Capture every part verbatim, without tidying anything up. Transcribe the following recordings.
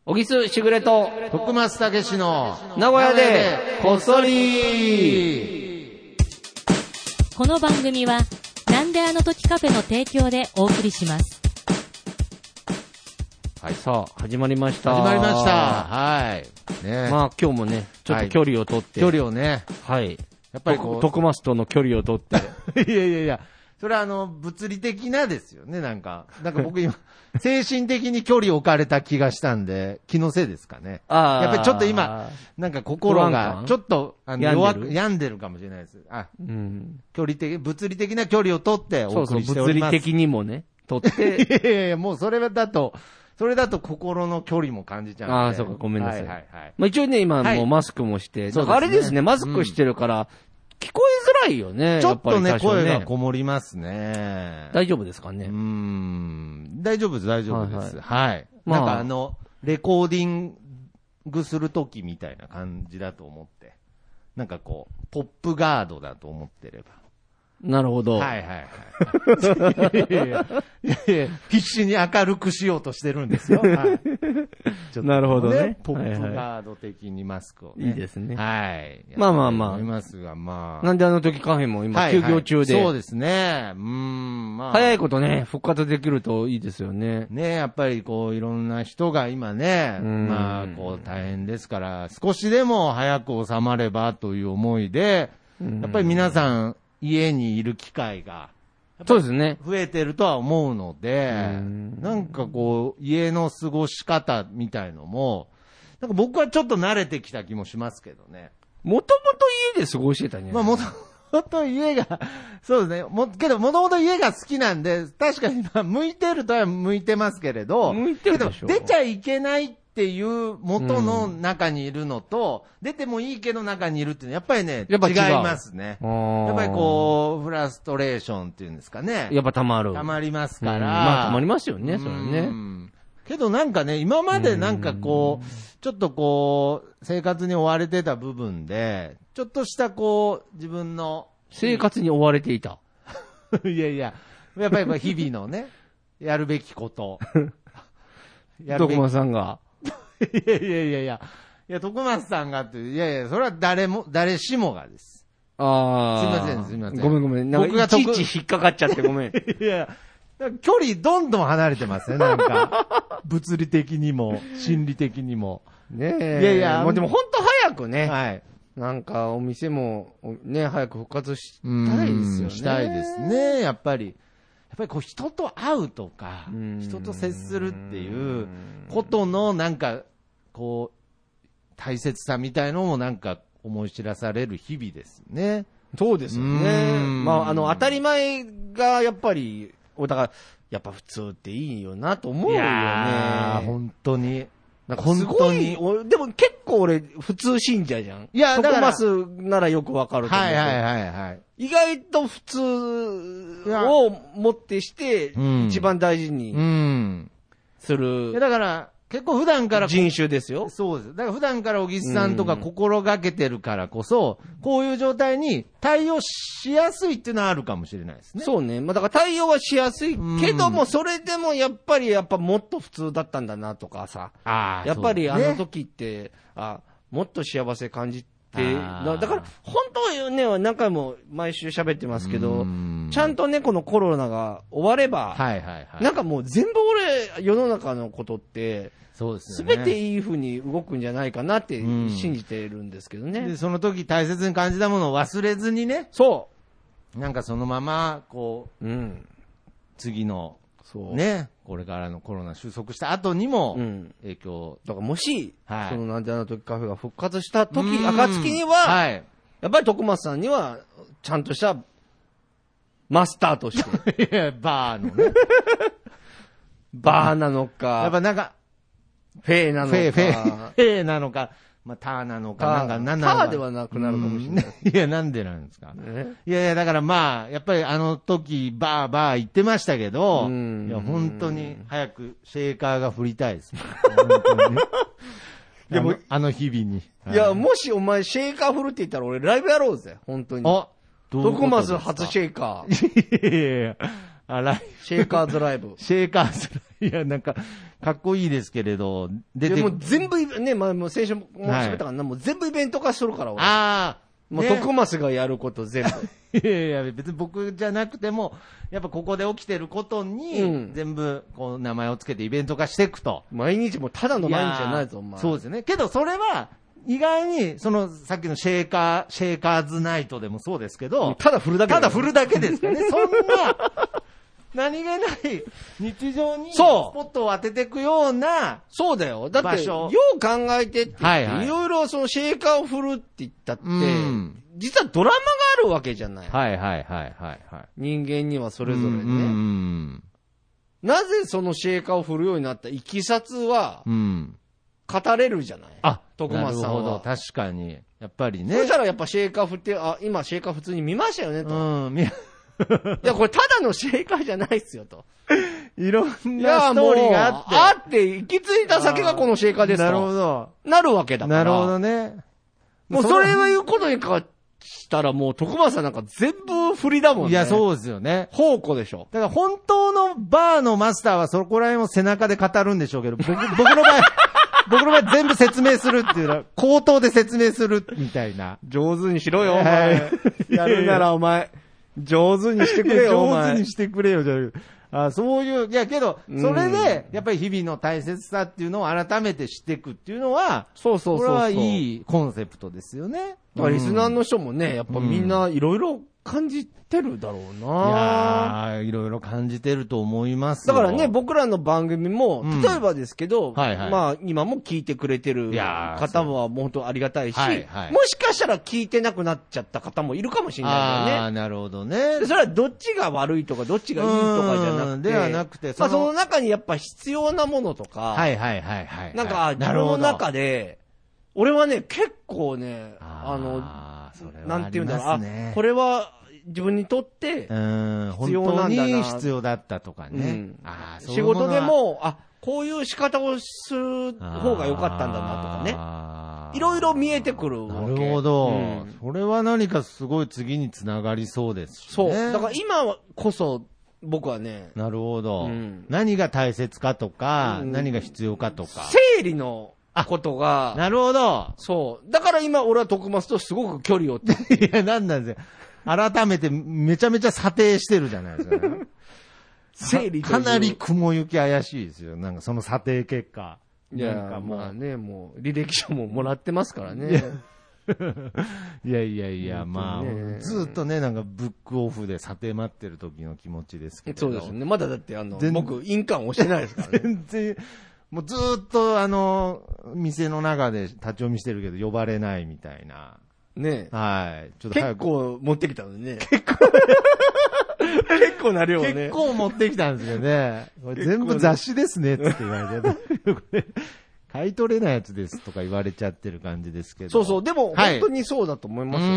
小木須しぐれと徳松たけしの名古屋でこっそり。 この番組はなんであの時カフェの提供でお送りします。 はい、さあ始まりました。 始まりました。はい。ね。 まあ今日もね、ちょっと距離を取って、 はい、距離をね、 はい。 やっぱりこう徳松との距離を取って。 いやいやいや。それはあの、物理的なですよね、なんか。なんか僕今、精神的に距離を置かれた気がしたんで、気のせいですかね。 ああ。 やっぱりちょっと今、なんか心が、ちょっと、あの、弱く、病んでるかもしれないです。あ、うん。距離的、物理的な距離を取ってお送りしております。そうそう、物理的にもね、取って。 いやいやいや、もうそれだと、それだと心の距離も感じちゃうんで。 ああ、そうか、ごめんなさい。はいはいはい。まあ一応ね、今もうマスクもして、はい、あれですね、マスクしてるから、聞こえづらいよね。 ちょっとね、声がこもりますね。 大丈夫ですかね。 うーん。大丈夫です、大丈夫です。はい。はい、まあ、なんかあの、レコーディングするときみたいな感じだと思って。なんかこう、ポップガードだと思ってれば。 なるほど。 はいはいはい。いやいやいや必死に明るくしようとしてるんですよ。はい、 ちょっとね、なるほどね。 ポップガード的にマスクを、ね。 いいですね。 はい。 まあまあまあ。 思いますが、まあ。 なんであの時カフェも今休業中で。 はいはい、そうですね。うーん、まあ。 早いことね、復活できるといいですよね。 ね、やっぱりこう、いろんな人が今ね、まあ、こう、大変ですから、少しでも早く収まればという思いで、やっぱり皆さん、家にいる機会が、 そうですね。 増えてるとは思うので、なんかこう、家の過ごし方みたいのも、なんか僕はちょっと慣れてきた気もしますけどね。 もともと家で過ごしてたんじゃない？ まあもともと家が、そうですね。も、けどもともと家が好きなんで、確かにまあ向いてるとは向いてますけれど、 向いてるでしょ。 けど出ちゃいけないっていう元の中にいるのと、うん、出てもいいけど中にいるっていうのはやっぱりね、違いますね。やっぱりこう、フラストレーションっていうんですかね。 やっぱ溜まる。 溜まりますから。 まあ溜まりますよね、それね。 けどなんかね、今までなんかこう、ちょっとこう、生活に追われてた部分で、ちょっとしたこう、自分の。 生活に追われていた。 いやいや、やっぱり日々のね、やるべきこと。 徳松さんが。 いやいやいやいや、いや、徳松さんがって、いやいや、それは誰も、誰しもがです。 ああ。 すいません、すいません。 ごめんごめん。僕がいちいち引っかかっちゃってごめん。 いや、距離どんどん離れてますね、なんか。物理的にも、心理的にも。 ねえ。 いやいや、 もうでも本当早くね。 はい。 なんかお店も、ね、早く復活したいですよね。 したいですね、やっぱり。やっぱりこう人と会うとか、人と接するっていうことのなんか、こう、大切さみたいのもなんか思い知らされる日々ですね。 そうですよね。まあ、あの、当たり前がやっぱり、だから、やっぱ普通っていいよなと思うよね。いやー、本当に。 なんかすごい、でも結構俺、普通信者じゃん。いや、だから。徳増ならよくわかると思う。 はいはいはいはい。 意外と普通をもってして、一番大事にする。 いやだから、結構普段から。 人種ですよ。 そうです。だから普段から小木さんとか心がけてるからこそ、こういう状態に対応しやすいっていうのはあるかもしれないですね。 そうね。まあだから対応はしやすいけども、それでもやっぱりやっぱもっと普通だったんだなとかさ。ああ。やっぱりあの時って、あ、もっと幸せ感じて、だから本当はね、何回も毎週喋ってますけど、ちゃんとね、このコロナが終われば、はいはいはい。なんかもう全部俺、世の中のことって、そうですね。すべていい風に動くんじゃないかなって信じているんですけどね。 で、その時大切に感じたものを忘れずにね。そう。なんかそのまま、こう、うん、次の、そうね、これからのコロナ収束した後にも、影響、 うん。だからもし、はい、そのなんであの時カフェが復活した時、暁には、はい、やっぱり徳松さんには、ちゃんとしたマスターとして。 いや、バーのね。 バーなのか。 やっぱなんか、 フェーなのか。 フェー、フェー、フェーなのか、まあ、ターなのか、なんか、なんなのか。 ターではなくなるかもしれない。 いや、なんでなんですか。いやいや、だからまあ、やっぱりあの時、バーバー言ってましたけど、いや、本当に早くシェーカーが振りたいです。本当にね。でも、あの日々に。 いや、もしお前シェーカー振るって言ったら俺ライブやろうぜ、本当に。あ、徳松初シェーカー。 いやいやいや。あ、ライブ。 シェーカーズライブ。 シェーカーズライブ。いや、なんか、 かっこいいですけれど、 出てでも全部、ね、まあ、もう先週も喋ったからな、はい、もう全部イベント化するから、俺。 ああ。 もう、徳増がやること全部。 いやいや、別に僕じゃなくても、やっぱここで起きてることに、全部、こう、名前をつけてイベント化していくと。 うん、毎日もただの毎日じゃないぞ、お前。 そうですよね。けど、それは、意外に、その、さっきのシェーカー、シェーカーズナイトでもそうですけど、 ただ振るだけ、 ただ振るだけですからね。そんな、何気ない日常にスポットを当てていくようなそうだよ。だって、よう考えてって、はいはい、いろいろそのシェーカーを振るって言ったって、うん、実はドラマがあるわけじゃない。 はいはいはいはい、はい。 人間にはそれぞれね。うんうん、なぜそのシェーカーを振るようになったいきさつは、語れるじゃない。 あ、 徳松さんは。なるほど、 確かに。やっぱりね。 そしたらやっぱシェーカー振って、あ、今シェーカー普通に見ましたよねと。 うん、見いや、これただのシェーカーじゃないっすよと。 いろんなストーリーがあって。 あって、行き着いた先がこのシェーカーですと。 なるほど。 なるわけだから。 なるほどね。 もうそれを言うことに関したらもう徳松さんなんか全部振りだもんね。 いや、そうですよね。 宝庫でしょ。 だから本当のバーのマスターはそこら辺を背中で語るんでしょうけど、僕、僕の場合、僕の場合全部説明するっていうのは、口頭で説明するみたいな。 上手にしろよ、お前。やるならお前。上手にしてくれよ、お前。 上手にしてくれよ、じゃあ、そういう、いやけど、それで、やっぱり日々の大切さっていうのを改めて知っていくっていうのは、 そうそうそうそう。 これはいいコンセプトですよね。 だからリスナーの人もね、やっぱみんないろいろ感じてるだろうな。 いやー、いろいろ感じてると思いますよ。だからね、僕らの番組も、うん、例えばですけど、はいはい、まあ今も聞いてくれてる方はもう本当ありがたいし、はいはい、もしかしたら聞いてなくなっちゃった方もいるかもしれないよね。 ああ、なるほどね。 それはどっちが悪いとかどっちがいいとかじゃなくて、 ではなくて、 その、まあ、その中にやっぱ必要なものとか、 はいはいはいはい。 なんか自分の中で、俺はね、結構ね、あの、なんていうんだろう、あ、これは自分にとって必要なんだな。 本当に必要だったとかね。うん、 あ仕事でも、あ、こういう仕方をする方が良かったんだなとかね。いろいろ見えてくるわけ。 なるほど、うん。それは何かすごい次につながりそうですし、ね。 そう。だから今こそ僕はね。 なるほど。うん、何が大切かとか、うん、何が必要かとか。 整理のことが。 なるほど。 そう。だから今俺は徳松とすごく距離を。 いや、なんなんですよ。改めてめちゃめちゃ査定してるじゃないですか。 整理かなり雲行き怪しいですよ。なんかその査定結果。 いや、なんかまあね、もう履歴書ももらってますからね。 いやいやいや、まあ、ずっとね、なんかブックオフで査定待ってる時の気持ちですけど。 そうですね。まだだってあの、僕、印鑑押してないですからね。 全然。もうずーっとあの、店の中で立ち読みしてるけど呼ばれないみたいな。 ねえ。はい。 ちょっと結構持ってきたのね。結構。結構な量ね。 結構持ってきたんですよね。これ全部雑誌ですねって言われて。買い取れないやつですとか言われちゃってる感じですけど。 そうそう。でも、本当にそうだと思いますよ。 うん。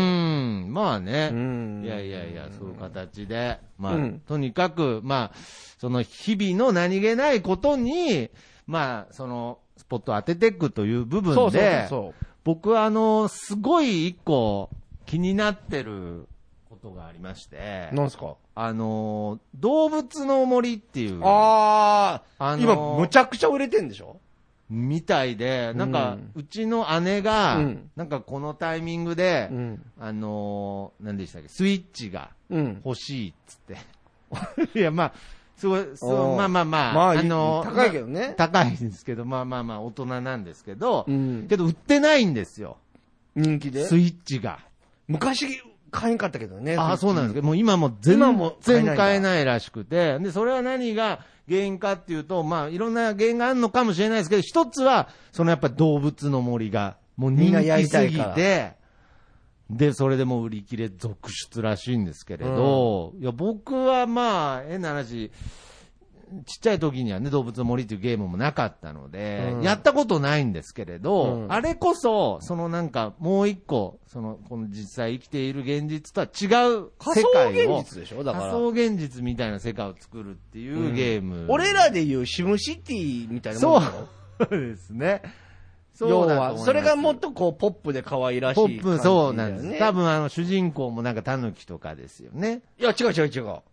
まあね。いやいやいや、そういう形で。まあ、うん、とにかく、まあ、その日々の何気ないことに、まあ、その、スポットを当てていくという部分で、そうそうそうそう、僕はあの、すごい一個気になってることがありまして。 なんすか？ あの、動物の森っていう。 ああ、あのー、今むちゃくちゃ売れてんでしょ？ みたいで、なんか、うん、うちの姉が、うん、なんかこのタイミングで、うん、あのー、何でしたっけ、スイッチが欲しいっつって。いや、まあ、すごい、そう、まあまあまあ、 まあ、あのー、高いけどね。 高いんですけど、まあまあまあ、大人なんですけど、うん、けど売ってないんですよ。 人気でスイッチが。 昔、買えんかったけどね。 ああ、そうなんですけど、もう今も全然買えないらしくて、で、それは何が原因かっていうと、まあ、いろんな原因があるのかもしれないですけど、一つは、そのやっぱり動物の森が、もう人気すぎて、で、それでもう売り切れ続出らしいんですけれど、うん、いや、僕はまあ、変な話、ちっちゃい時にはね、動物の森っていうゲームもなかったので、うん、やったことないんですけれど、うん、あれこそ、そのなんか、もう一個、その、この実際生きている現実とは違う世界を、 仮想現実でしょ？だから。 仮想現実みたいな世界を作るっていうゲーム。うん、 俺らでいうシムシティみたいなもんだろ？ そうですね。 要は、それがもっとこう、ポップで可愛らしい感じだよね。 ポップ、そうなんです。多分あの、主人公もなんかタヌキとかですよね。 いや、違う違う違う。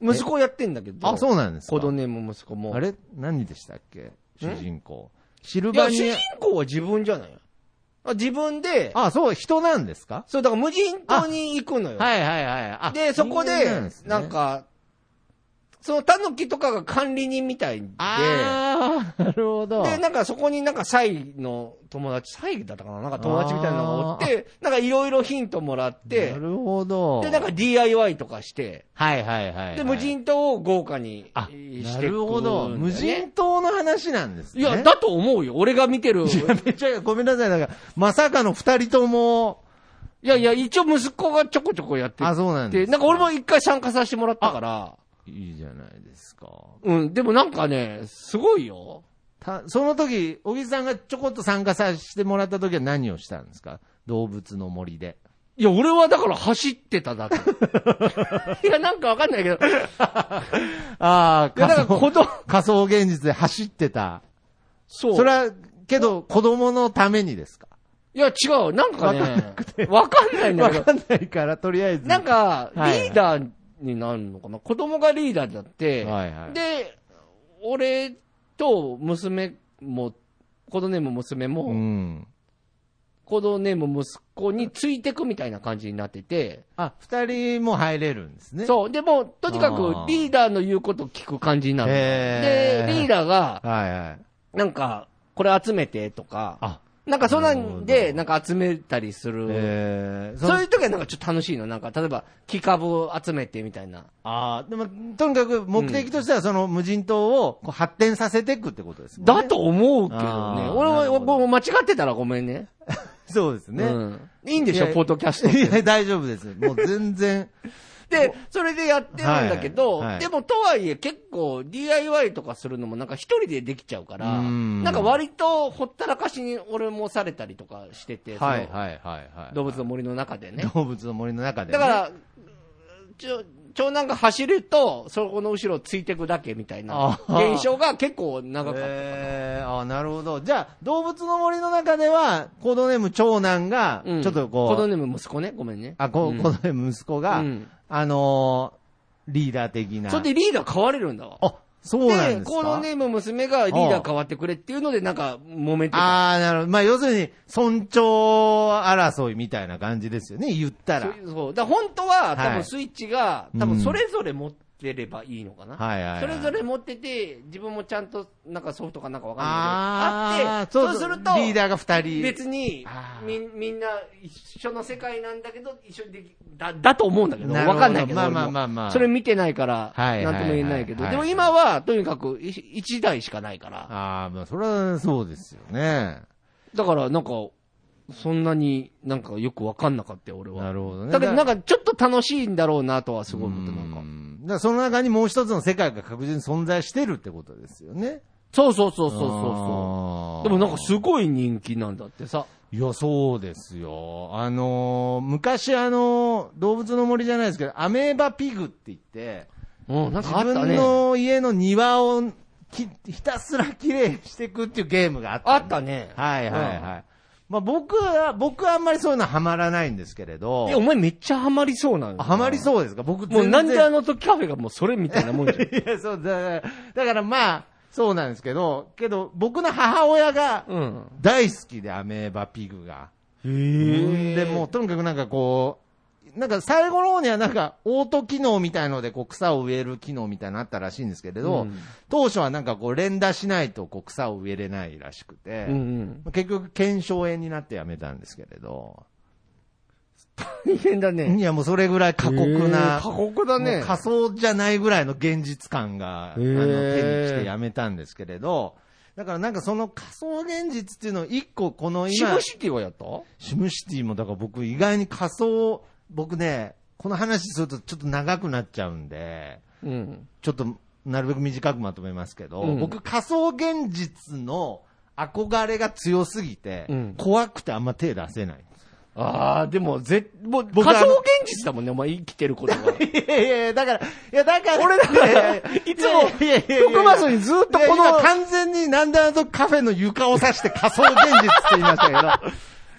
息子やってんだけど。 あ、そうなんですか。 コードネーム息子も。 あれ何でしたっけ主人公。シルバニア。 いや、主人公は自分じゃないよ。自分で。 あ、そう、人なんですか？ そう、だから無人島に行くのよ。 はいはいはい。 で、そこで、なんね、なんか、そのタヌキとかが管理人みたいで。 ああ、なるほど。 で、なんかそこになんかサイの友達、サイだったかななんか友達みたいなのがおって、なんかいろいろヒントもらって。 なるほど。 で、なんか ディーアイワイ とかして。 はいはいはい、はい。 で、無人島を豪華にしてく、ね、 なるほど。無人島の話なんですね。 いや、だと思うよ。俺が見てる。 いや、めっちゃ、ごめんなさい。だから、まさかの二人とも、 いやいや、一応息子がちょこちょこやってて。 あ、そうなんですか。 なんか俺も一回参加させてもらったから。 いいじゃないですか。 うん、でもなんかね、すごいよ。 た、その時、小木さんがちょこっと参加させてもらった時は何をしたんですか？動物の森で。 いや、俺はだから走ってただけ。いや、なんかわかんないけど。 ああ、 いや、だから子供。 仮想現実で走ってた。 そう。 それは、けど、子供のためにですか？ いや、違う。なんかね、わかんないんだけど。 わかんないから、とりあえず。 なんか、リーダーになるのかな、はい、子供がリーダーだって、はいはい、で、俺と娘も、コードネーム娘も、うん、コードネーム息子についてくみたいな感じになってて。 あ、二人も入れるんですね。 そう。でも、とにかくリーダーの言うことを聞く感じになる。で、リーダーが、はいはい、なんか、これ集めてとか、あ、なんかそんなんで、なんか集めたりする。えー、そういう時はなんかちょっと楽しいの。なんか、例えば、木株を集めてみたいな。 ああ、でも、とにかく目的としてはその無人島をこう発展させていくってことですもんね。 だと思うけどね。俺は、もう間違ってたらごめんね。 そうですね。うん、いいんでしょ、ポッドキャストって。 いや、大丈夫です。もう全然。 で、それでやってるんだけど、はいはい、でもとはいえ結構 ディーアイワイ とかするのもなんか一人でできちゃうから、んなんか割とほったらかしに俺もされたりとかしてて、 はいはいはいはい、 動物の森の中でね。 動物の森の中で、ね。 だから、ちょ、長男が走ると、そこの後ろをついていくだけみたいな現象が結構長かった。 えー、あ、なるほど。じゃあ、動物の森の中では、コードネーム長男が、ちょっとこう、うん、 コードネーム息子ね、ごめんね。 あ、コードネーム息子が、うん、あのー、リーダー的な。 それでリーダー変われるんだわ。 あ、そうなんですか。 で、コードネーム娘がリーダー変わってくれっていうので、なんか、揉めてた。 ああ、なるほど。まあ、要するに、尊重争いみたいな感じですよね、言ったら。 そう。そうだから本当は、多分スイッチが、はい、多分それぞれ持ってればいいのかな。はいはいはい。それぞれ持ってて、自分もちゃんと、なんかソフトかなんかわかんないけど、あって、そうすると、 リーダーが二人。 別に、み、みんな一緒の世界なんだけど、一緒にでき、だ、だと思うんだけど、わかんないけど。 まあまあまあまあ。 それ見てないから、なんとも言えないけど、でも今は、とにかく一台しかないから。 ああ、まあそれはそうですよね。 だから、なんか、そんなになんかよくわかんなかったよ、俺は。 なるほどね。 だけどなんかちょっと楽しいんだろうなとはすごい思って、なんか。 だからその中にもう一つの世界が確実に存在してるってことですよね。 そうそうそうそうそうそう。でもなんかすごい人気なんだってさ。 いや、そうですよ。あのー、昔あのー、動物の森じゃないですけど、アメーバピグって言って、 うん、なんかあったね。 自分の家の庭をきひたすら綺麗にしていくっていうゲームがあった、ね。 あったね。 はいはいはい。うん、まあ僕は、僕はあんまりそういうのはハマらないんですけれど。 いや、お前めっちゃハマりそうなの。 ハマりそうですか？僕もうなんであの時カフェがもうそれみたいなもんじゃん。いや、そうだ、だからまあ、そうなんですけど、けど僕の母親が大好きで、アメーバピグが。 へー。 でもうとにかくなんかこう、なんか最後の方にはなんかオート機能みたいのでこう草を植える機能みたいなのあったらしいんですけれど、うん、当初はなんかこう連打しないとこう草を植えれないらしくて、うんうん、結局腱鞘炎になってやめたんですけれど。 大変だね。 いやもうそれぐらい過酷な、 過酷だね。 仮想じゃないぐらいの現実感があの手に来てやめたんですけれど、だからなんかその仮想現実っていうのを一個この今。 シムシティはやった？ シムシティもだから僕意外に仮想、僕ね、この話するとちょっと長くなっちゃうんで、うん、ちょっとなるべく短くまとめますけど、うん、僕仮想現実の憧れが強すぎて、うん、怖くてあんま手出せない。 ああ、でもぜ、もう仮想現実だもんね、お前生きてることが。 いやいや、だから、いやだから、 俺だから、いつも、福松にずっとこの、 完全になんであのカフェの床を指して仮想現実って言いましたけど、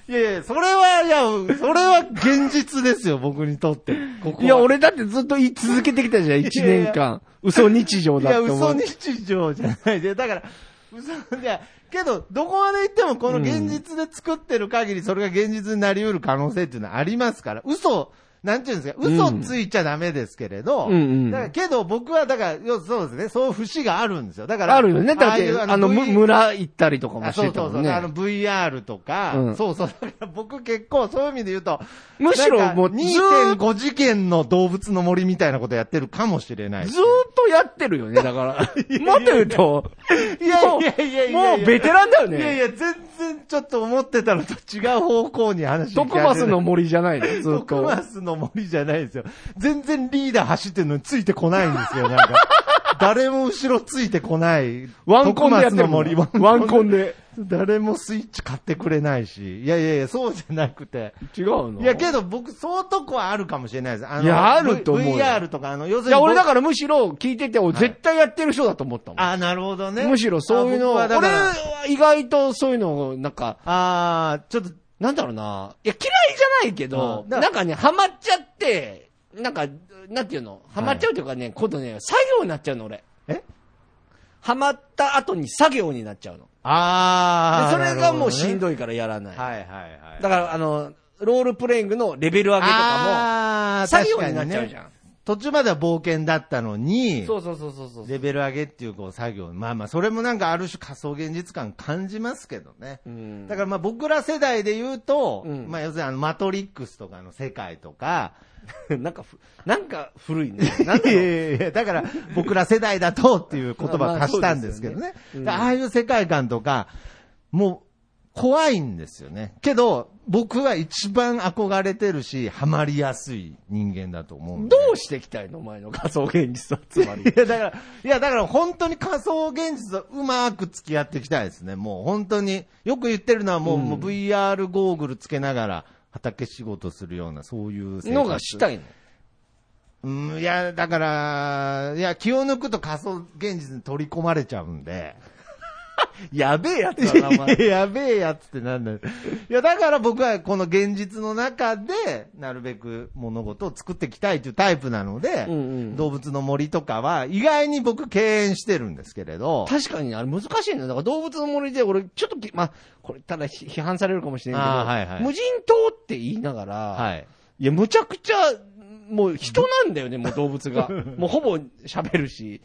いやいや、それは、いや、それは現実ですよ、僕にとって。ここいや、俺だってずっと言い続けてきたじゃん、一年間。嘘日常だって思う。 いや、嘘日常じゃないで。だから、嘘、いや、けど、どこまで行ってもこの現実で作ってる限り、それが現実になり得る可能性っていうのはありますから、嘘、なんていうんですか、嘘ついちゃダメですけれど、 うんうん、 だからけど僕は、だから、そうですね、そういう節があるんですよ。だから、 あるよね。だって、あ, あの、v、村行ったりとかもしてたもんね。 そうそうそう、あの ブイアール とか、うん、そうそう、だから僕結構そういう意味で言うと、 むしろもうにてんご 次元の動物の森みたいなことやってるかもしれない。 ずーっとやってるよね、だから。もっと言うと、 いやいやいやいや、 もうベテランだよね。 いやいや、全然ちょっと思ってたのと違う方向に話してる。 トクマスの森じゃないの、ずっと。 トクマスの森じゃないですよ。全然リーダー走ってるのについてこないんですよ、なんか。誰も後ろついてこない。 ワンコンでやってるの森。ワンコンで。 誰もスイッチ買ってくれないし。いやいやいや、そうじゃなくて。 違うの？ いやけど僕、そういうとこはあるかもしれないです。あの、 いや、あると思う。 ブイアール とか、あの、要するに。 いや、俺だからむしろ聞いてて、俺絶対やってる人だと思ったもん。 はい、あ、なるほどね。 むしろそういうのは、俺は意外とそういうのを、なんか、 あー、ちょっと、 なんだろうな。いや、嫌いじゃないけど、なんかね、ハマっちゃって、なんか、なんていうのハマっちゃうというかね、はい、今度ね、作業になっちゃうの、俺。 えハマった後に作業になっちゃうの。 あー。で、それがもうしんどいからやらない。 はいはいはい。 だから、あの、ロールプレイングのレベル上げとかも、作業になっちゃうじゃん。 途中までは冒険だったのに、 そうそうそうそうそう。 レベル上げっていうこう作業。まあまあ、それもなんかある種仮想現実感感じますけどね。うん、だからまあ僕ら世代で言うと、うん、まあ要するにあのマトリックスとかの世界とか、 なんかふ、なんか古いね。なんいやいやいや、だから僕ら世代だとっていう言葉を足したんですけどね。まあね、うん、ああいう世界観とか、もう怖いんですよね。けど、僕は一番憧れてるし、ハマりやすい人間だと思う。 どうしていきたいのお前の仮想現実は、つまり。 いや、だから、いや、だから本当に仮想現実とうまく付き合っていきたいですね。もう本当に、よく言ってるのはもう、うん、もう ブイアール ゴーグルつけながら畑仕事するような、そういう生活のがしたいの。 うん、いや、だから、いや、気を抜くと仮想現実に取り込まれちゃうんで。 やべえやつだな、お前。 やべえやつってなんだよ。いや、だから僕はこの現実の中で、なるべく物事を作っていきたいというタイプなので、うんうん、動物の森とかは意外に僕敬遠してるんですけれど。 確かにあれ難しいんだよ。だから動物の森で俺、ちょっと、まあ、これただ批判されるかもしれないけど、はいはい、無人島って言いながら、はい、いや、むちゃくちゃ、もう人なんだよね、もう動物が。もうほぼ喋るし。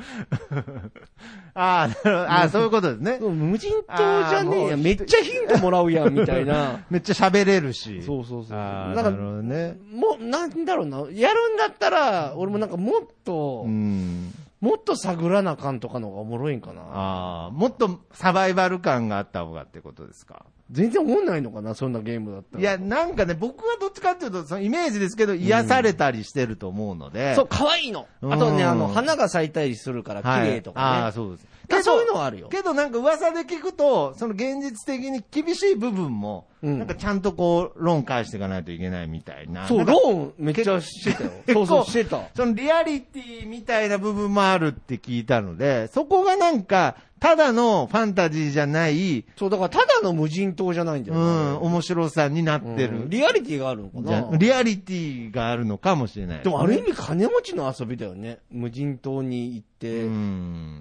ああ、そういうことですね。 無人島じゃねえや、めっちゃヒントもらうやん、みたいな。 めっちゃ喋れるし。 そうそうそう。 なるほどね。 もう、なんだろうな、やるんだったら、俺もなんかもっと、うんもっと探らなあかんとかの方がおもろいんかな。 ああ、もっとサバイバル感があった方がってことですか。 全然思んないのかな、そんなゲームだったら。 いや、なんかね、僕はどっちかっていうと、そのイメージですけど、癒されたりしてると思うので。 うん、そう、可愛いの。あとね、あの、花が咲いたりするから綺麗とかね。はい、ああ、そうです。そういうのはあるよ。 けどなんか噂で聞くと、その現実的に厳しい部分も、うん、なんかちゃんとこう、ローン返していかないといけないみたいな。 そう、ローンめっちゃしてたよ。そうそう、してた。 そのリアリティみたいな部分もあるって聞いたので、そこがなんか、ただのファンタジーじゃない。 そう、だからただの無人島じゃないんだよね。 うん、面白さになってる。 うん、リアリティがあるのかな。 リアリティがあるのかもしれない、ね。 でもある意味金持ちの遊びだよね。無人島に行って、うん、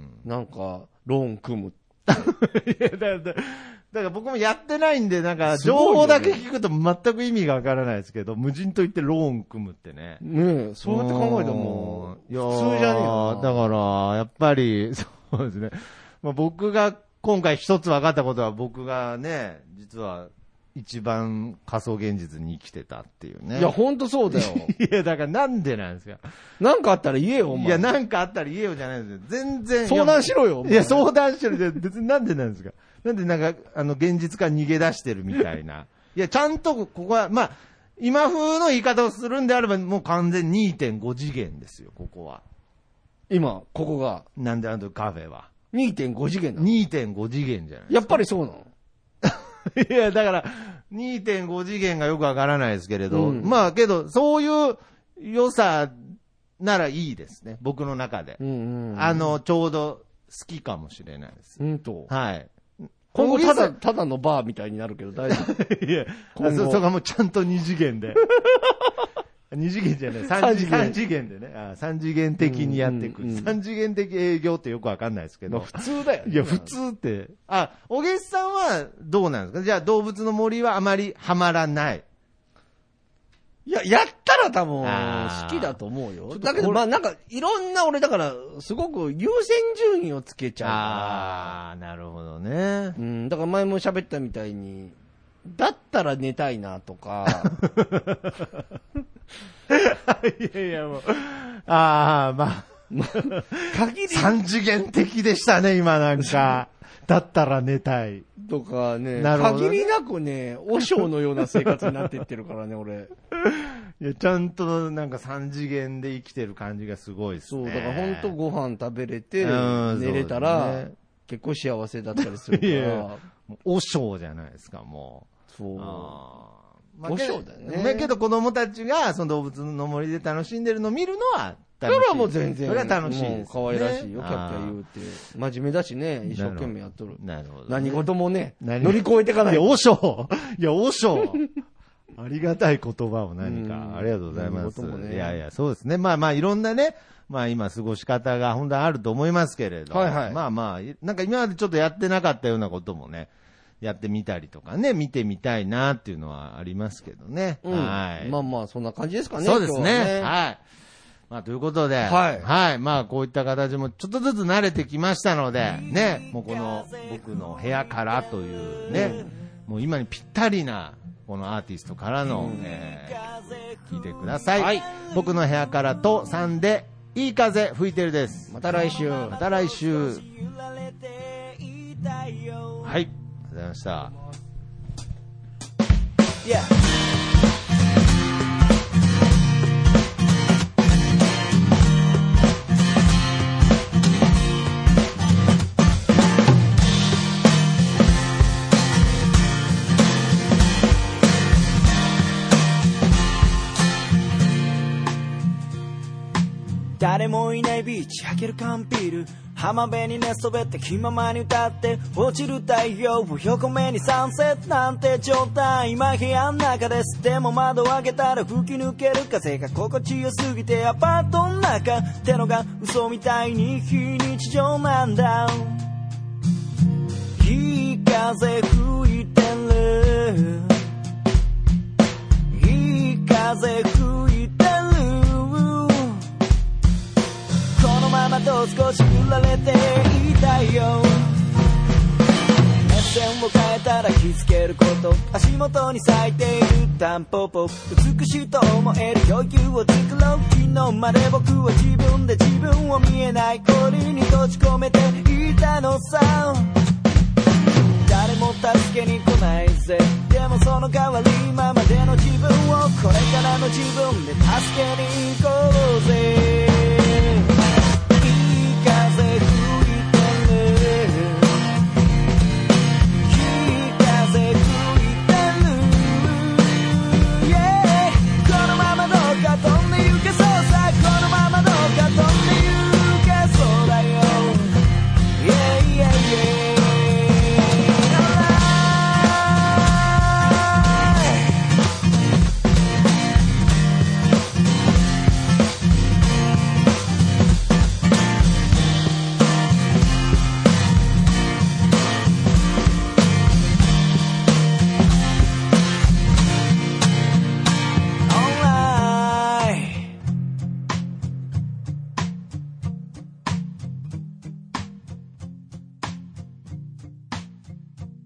なんか、ローン組む。いやだからだから僕もやってないんで、なんか、情報だけ聞くと全く意味がわからないですけど、無人島行ってローン組むってね。 ねえ、そうやって考えたらもう、普通じゃねえよな。 だから、やっぱり、そうですね。まあ、僕が今回一つ分かったことは、僕がね、実は一番仮想現実に生きてたっていうね。 いや、ほんとそうだよ。 いや、だからなんでなんですか。 なんかあったら言えよ、お前。 いや、なんかあったら言えよじゃないですよ。全然。 相談しろよ。 いや、相談しろよ。別になんでなんですか。なんでなんか、あの、現実から逃げ出してるみたいな。いや、ちゃんとここは、まあ、今風の言い方をするんであれば、もう完全 にてんご 次元ですよ、ここは。 今、ここが。 なんであのカフェは。 にてんご 次元なのにてんご 次元じゃないですか。 やっぱりそうなのいや、だから、にてんご 次元がよくわからないですけれど、うん、まあけど、そういう良さならいいですね、僕の中で。うんうんうん、あの、ちょうど好きかもしれないです。 うんと。 はい。 今後ただ、ただのバーみたいになるけど大丈夫。いや、 そ、そこはもうちゃんと二次元で。二次元じゃない、三次元。三次元でね。あ三次元的にやっていく、うんうんうん。三次元的営業ってよくわかんないですけど。 普通だよね。 いや、普通って。あ、おげしさんはどうなんですか？じゃあ動物の森はあまりハマらない。 いや、やったら多分、好きだと思うよ。だけど、まあなんか、いろんな俺だから、すごく優先順位をつけちゃうから。 ああ、なるほどね。 うん、だから前も喋ったみたいに、だったら寝たいなとか。 いやいやもう、ああ、まあ。限り。三次元的でしたね、今なんか。だったら寝たい。 とかね、限りなくね、和尚のような生活になっていってるからね、俺。 いや、ちゃんとなんか三次元で生きてる感じがすごいですね。 そう、だから本当ご飯食べれて、寝れたら、ね、結構幸せだったりするから。いや和尚じゃないですか、もう。 そう。 まあ、和尚だよね。だけど子供たちがその動物の森で楽しんでるのを見るのは、 それはもう全然。 それは楽しいです、ね。 可愛らしいよ、キャッキャ言うて。真面目だしね、一生懸命やっとる。 なるほど、ね。 何事もね、乗り越えていかない。 いや、和尚。いや、和尚。ありがたい言葉を何か。ありがとうございます。ね、いやいや、そうですね。まあまあ、いろんなね、まあ今過ごし方が本当はあると思いますけれど。 はいはい。 まあまあ、なんか今までちょっとやってなかったようなこともね、やってみたりとかね、見てみたいなっていうのはありますけどね。 うん、はい。まあまあ、そんな感じですかね。 そうですね。ねはい。まあ、ということで、 はい。 はい。まあ、こういった形もちょっとずつ慣れてきましたので、ね、もうこの僕の部屋からというね、うん、もう今にぴったりな、このアーティストからの、うん、えー、聞いてください。はい。僕の部屋からとさんで、いい風吹いてるです。 また来週。 また来週。はい。ありがとうございました。Yeah. 誰もいないビーチ開ける缶ビール浜辺に寝そべって気ままに歌って落ちる太陽を横目にサンセットなんて状態今部屋の中ですでも窓を開けたら吹き抜ける風が心地よすぎてアパートの中ってのが嘘みたいに非日常なんだいい風吹いてるいい風吹いてるこのままと少し振られていたいよ目線を変えたら気づけること足元に咲いているタンポポ美しいと思える余裕を作ろう昨日まで僕は自分で自分を見えない氷に閉じ込めていたのさ誰も助けに来ないぜでもその代わり今までの自分をこれからの自分で助けに行こうぜ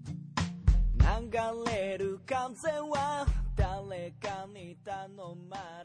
流れる風は誰かに頼まれ